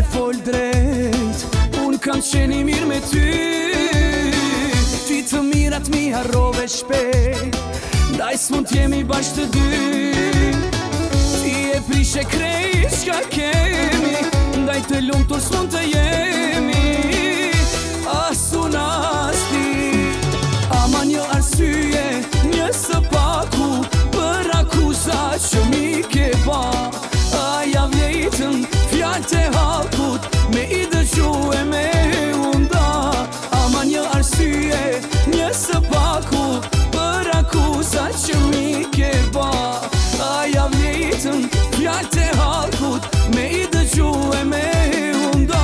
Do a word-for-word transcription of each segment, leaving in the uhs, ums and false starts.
fol drejt, unë kam qeni mirë me ty. Ti të mirat mi harrove shpejt, ndaj s'mund t'jemi bashkë të dy. Ti e prishe krejt qka kemi, ndaj të lumtur s'mund të jemi. As unë as ti, ama një arsye, një së paku, për akuza që mi ke ba. Aja vlejtën fjallë të halkut, me i dëgju e me unda. Ama një arsye, një së paku, për akuza që mi ke ba. Aja vlejtën fjallë të halkut, me i dëgju e me unda.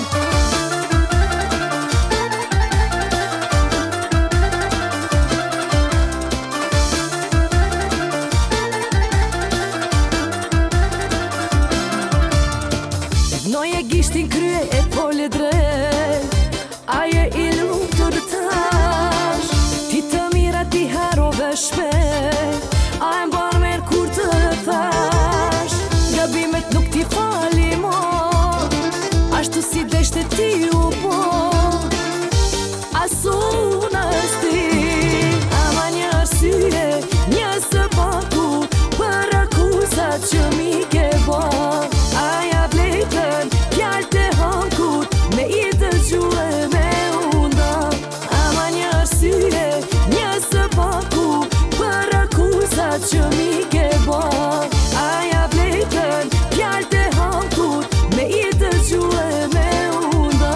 Noje gishtin krye e pole drejt, aje i lumtur tash. Ti të mira ti harove shpejt, a e mbar merë kur të thash. Gabimet nuk ti fali mo, ashtu si deshte ti u po. As unë as ti, ama një arsye, një së paku, për akuzat që mi ke bo. Aja vlejtën fjallë të hankut, me i dëgju e me unda. Ama një arsye, një së paku, për akuzat që mi ke bo. Aja vlejtën fjallë të hankut, me i dëgju e me unda.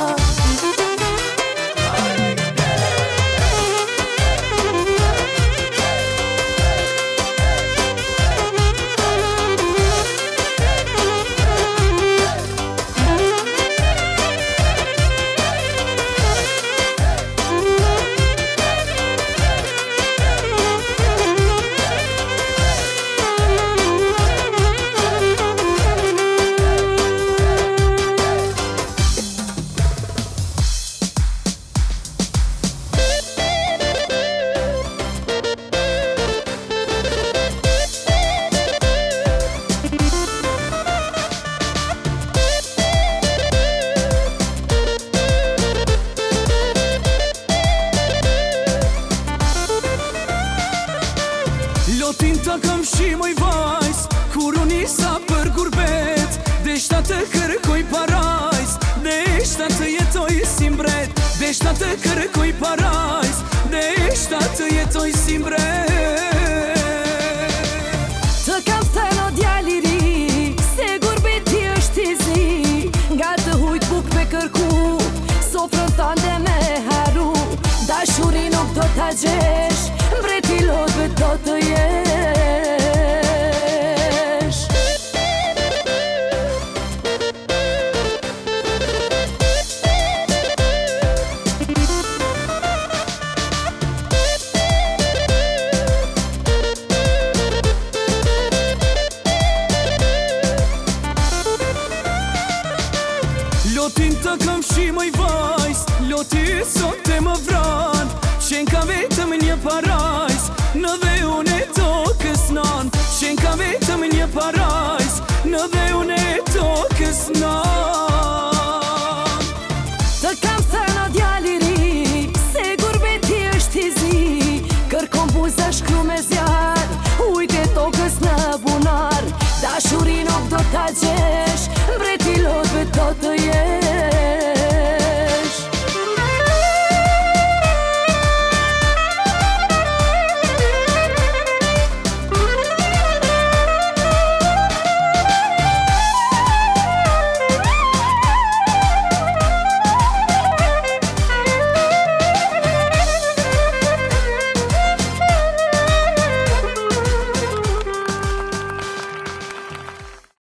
Lotin të kam shimoj vajs, kur unë isa për gurbet. Deshta të kërkoj parajs, deshta të jetoj si mbret. Deshta të kërkoj parajs, deshta të jetoj si mbret. Të kam thënë o djali ri, se gurbeti është i zi. Nga të hujt buk me kërku, sofrën thande me haru. Dashuri nuk do t'a gjesh, mbreti lodhve do të jesh. Lotin të kam shimoj vajs, loti sot e më vran. Qen ka vetëm një parajs, në dhe unë e tokës nan. Qen ka vetëm një parajs, në dhe unë e tokës nan. Të kam thënë o djali ri, se gurbeti është i zi. Kërkon buza shkru me zjarë, ujt e tokës në bunar. Dashuri nuk do t'a gjesh.